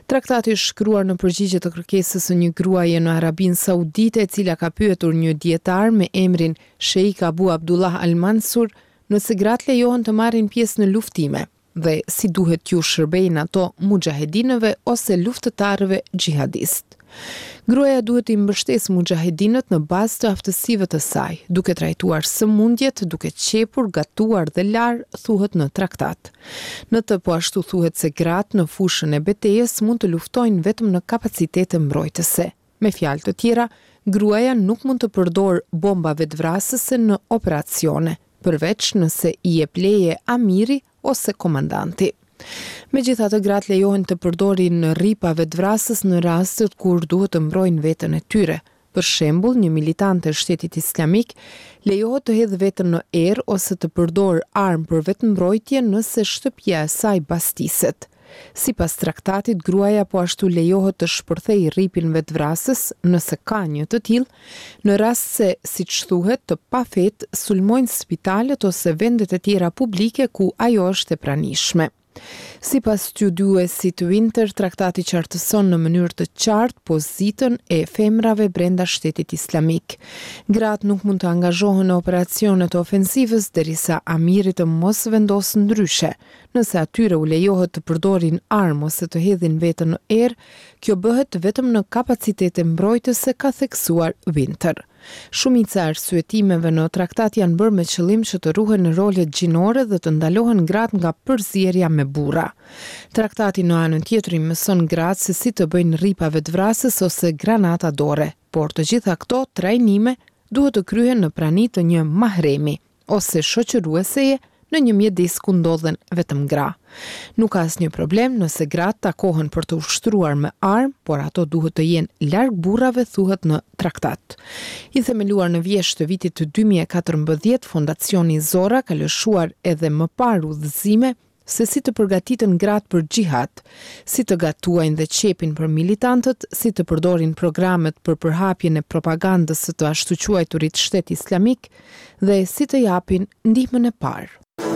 Traktati është shkruar në përgjigje të kërkesës së një gruaje në Arabinë Saudite, e cila ka pyetur një dietar me emrin Sheikh Abu Abdullah Al Mansur nëse gratë lejohen të marrin pjesë në luftime dhe si duhet t'ju shërbejnë ato mujahedinëve ose luftëtarëve xhihadist. Gruaja duhet i mbështesë mujahedinët në bazë të aftësive të saj, duke trajtuar sëmundjet, duke qepur, gatuar dhe larë, thuhet në traktat. Në të po ashtu thuhet se gratë në fushën e betejës mund të luftojnë vetëm në kapacitete mbrojtëse. Me fjalë të tjera, gruaja nuk mund të përdorë bomba vetvrasëse në operacione, përveç nëse i jep leje amiri ose komandanti. Megjithatë, gratë lejohen të përdorin rripa vetvrasës në rastet kur duhet të mbrojnë veten e tyre. Për shembull, një militant e Shtetit Islamik lejohet të hedhë veten në erë ose të përdorë armë për vetmbrojtje nëse shtëpia e saj bastiset. Sipas traktatit, gruaja po ashtu lejohet të shpërthejë rripin vetvrasës nëse ka një të tillë, në rast se, siç thuhet, të pafet sulmojnë spitalet ose vendet e tjera publike ku ajo është e pranishme. Sipas studiuesit Winter, traktati qartëson në mënyrë të qartë pozitën e femrave brenda Shtetit Islamik. Gratë nuk mund të angazhohen në operacione të ofensivës derisa amiri të mos vendosë ndryshe. Nëse atyre u lejohet të përdorin armë ose të hedhin veten në erë, kjo bëhet vetëm në kapacitete mbrojtëse, ka theksuar Winter. Shumica e arsyetimeve në traktat janë bërë me qëllim që të ruhen rolet gjinore dhe të ndalohen gratë nga përzierja me burra. Traktati në anën tjetër i mëson gratë se si të bëjnë rripa vetvrasës ose granata dore, por të gjitha këto trajnime duhet të kryhen në prani të një mahremi ose shoqërueseje në një mjedis ku ndodhen vetëm gra. Nuk ka asnjë problem nëse gratë takohen për të ushtruar me armë, por ato duhet të jenë larg burrave, thuhet në traktat. I themeluar në vjesht të vitit të 2014, Fondacioni Zora ka lëshuar edhe më parë udhëzime se si të përgatiten gratë për xhihad, si të gatuajnë dhe qepin për militantët, si të përdorin programet për përhapjen e propagandës së të ashtu quajturit Shtet Islamik dhe si të japin ndihmën e parë.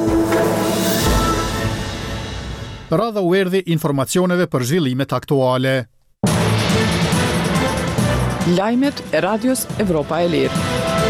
Radha u erdhi informacioneve për zhvillimet aktuale. Lajmet e Radios Evropa e Lirë.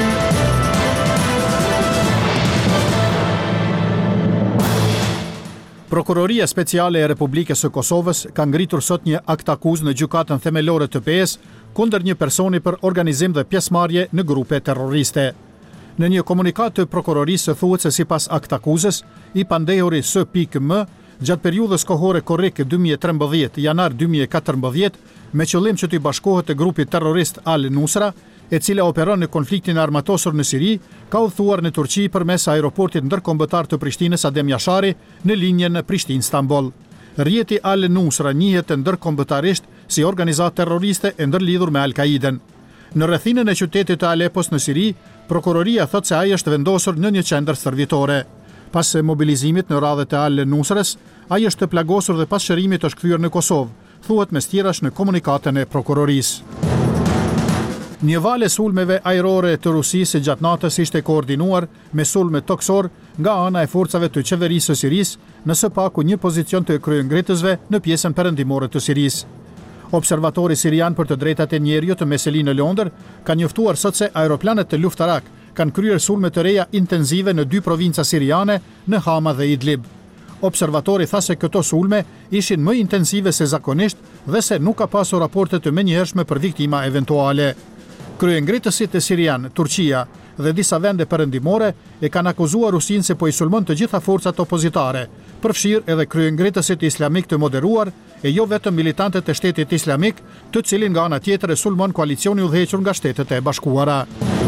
Prokuroria Speciale e Republikës së Kosovës ka ngritur sot një akt akuzë në gjykatën themelore të PE-s kundër një personi për organizim dhe pjesëmarrje në grupe terroriste. Në një komunikat të prokurorisë thuhet se sipas akt akuzës, i pandehuri S.M. gjatë periudhës kohore korrike 2013 janar 2014 me qëllim që t'i bashkohet të grupit terrorist Al-Nusra, e cila operon në konfliktin armatosur në Siri, ka udhëtuar në Turqi përmes aeroportit ndërkombëtar të Prishtinës Adem Jashari në linjën Prishtinë-Stamboll. Rrjeti Al-Nusra njihet ndërkombëtarisht si organizatë terroriste e ndërlidhur me Al-Qaiden. Në rrethinën e qytetit të Alepos në Siri, prokuroria thot se ai është vendosur në një qendër stërvitore. Pas mobilizimit në radhët e Al-Nusrës, ai është plagosur dhe pas shërimit është kthyer në Kosovë, thuhet mes tjerash në komunikatën e prokurorisë. Një valë sulmeve ajrore të Rusisë gjatë natës ishte koordinuar me sulme toksor nga ana e forcave të qeverisë së Sirisë në së paku një pozicion të kryengritësve në pjesën perëndimore të Sirisë. Observatori sirian për të drejtat e njerëzit Meseli në Londër ka njoftuar sot se aeroplanet të luftarak kanë kryer sulme të reja intenzive në 2 provinca siriane, në Hama dhe Idlib. Observatori tha se këto sulme ishin më intensive se zakonisht dhe se nuk ka pasur raporte të menjëhershme për viktima eventuale. Kryengritësit e Sirian, Turqia dhe disa vende perëndimore e kanë akuzuar Rusinë se po i sulmon të gjitha forcat opozitare, përfshirë edhe kryengritësit islamik të moderuar e jo vetëm militantët e Shtetit Islamik, të cilin nga ana tjetër e sulmon koalicioni udhëhequr nga Shtetet e Bashkuara.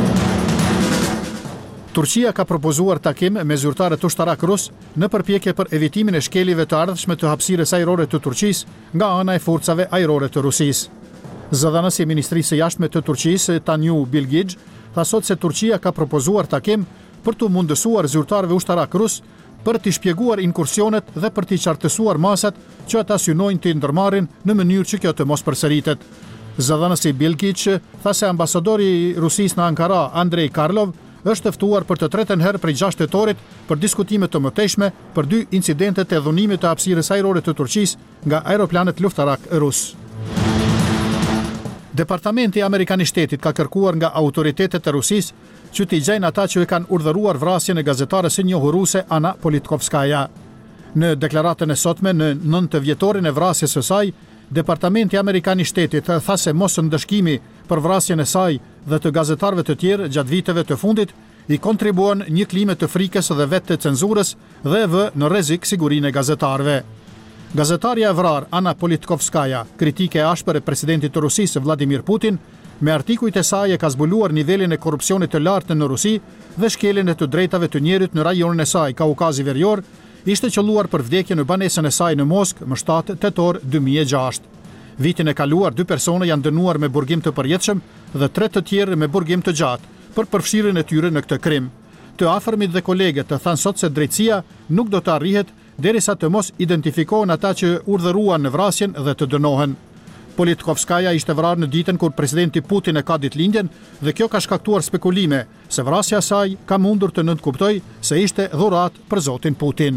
Turqia ka propozuar takim me zyrtarët ushtarak rus në përpjekje për evitimin e shkeljeve të ardhshme të hapësirës ajrore të Turqisë nga ana e forcave ajrore të Rusisë. Zëdhënësi i Ministrisë së Jashtme të Turqisë, Tanju Bilgij, tha sot se Turqia ka propozuar takim për të mundësuar zyrtarëve ushtarak rus për t'i shpjeguar inkursionet dhe për t'i qartësuar masat që ata synojnë t'i ndërmarrin në mënyrë që kjo të mos përsëritet. Zëdhënësi Bilgij tha se ambasadori i Rusisë në Ankara, Andrei Karlov, është ftuar për të tretën herë prej 6 tetorit për diskutime të mëtejshme për 2 incidentet e dhunimit të hapësirës ajrore të Turqisë nga aeroplanet luftarak rus. Departamenti Amerikan i Shtetit ka kërkuar nga autoritetet e Rusisë që t'i gjejnë ata që e kanë urdhëruar vrasjen e gazetares së njohur ruse Ana Politkovskaja. Në deklaratën e sotme në 9 vjetorin e vrasjes së saj, Departamenti Amerikan i Shtetit tha se mos ndëshkimi për vrasjen e saj dhe të gazetarëve të tjerë gjatë viteve të fundit i kontribuon një klime të frikës dhe vetë të cenzurës dhe vë në rrezik sigurinë e gazetarëve. Gazetarja e vrar Ana Politkovskaja, kritike e ashpër e presidentit të Rusisë Vladimir Putin, me artikujt e saj e ka zbuluar nivelin e korrupsionit të lartë në Rusi dhe shkeljen e të drejtave të njerit në rajonin e saj Kaukazi Verior, ishte qelluar për vdekje në banesën e saj në Moskë më 7 tetor 2006. Vitin e kaluar 2 persona janë dënuar me burgim të përjetshëm dhe 3 të tjerë me burgim të gjatë për përfshirjen e tyre në këtë krim. Të afërmit dhe kolegët të thanë sot se drejtësia nuk do të arrihet derisa të mos identifikohen ata që urdhëruan në vrasjen dhe të dënohen. Politkovskaja ishte vrarë në ditën kur presidenti Putin e ka ditëlindjen dhe kjo ka shkaktuar spekulime se vrasja e saj ka mundur të nënkuptoj se ishte dhuratë për zotin Putin.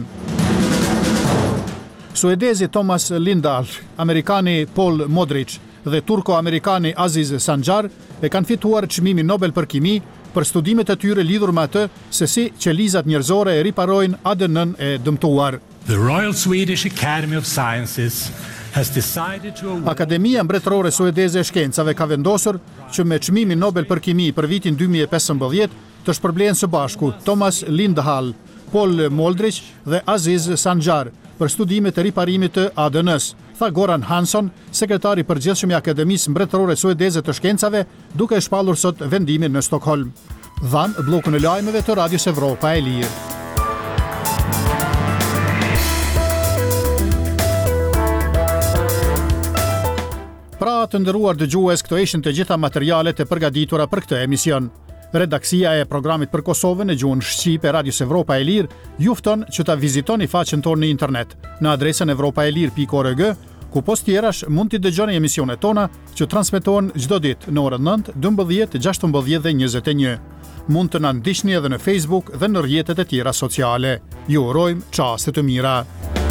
Suedezi Thomas Lindahl, amerikani Paul Modric dhe turko-amerikani Aziz Sancar e kanë fituar çmimin Nobel për kimi për studimet e tyre lidhur me atë se si qelizat njerëzore e riparojnë ADN-n e dëmtuar. The Royal Swedish Academy of Sciences has decided to award... Akademia Mbretërore Suedeze e Shkencave ka vendosur që me çmimin Nobel për kimi për vitin 2015 të shpërblehen së bashku Thomas Lindahl, Paul Modric dhe Aziz Sancar për studimet e riparimit të ADN-s, tha Goran Hansson, sekretari i përgjithshëm i Akademisë Mbretërore Suedeze të Shkencave, duke shpallur sot vendimin në Stockholm. Dhan bllokun e lajmeve të Radios Evropa e Lirë. Pra të nderuar dëgjues, këto ishin të gjitha materialet e përgatitura për këtë emision. Redaksia e programit për Kosovën e gjuhën shqipe Radios Evropa e Lirë ju fton që ta vizitoni faqen tonë në internet në adresën evropaelir.org, ku post tjerash mund t'i dëgjoni emisionet tona që transmetohen çdo ditë në orën 9, 12, 16 dhe 21. Mund të na ndiqni edhe në Facebook dhe në rrjetet e tjera sociale. Ju urojmë çaste të mira.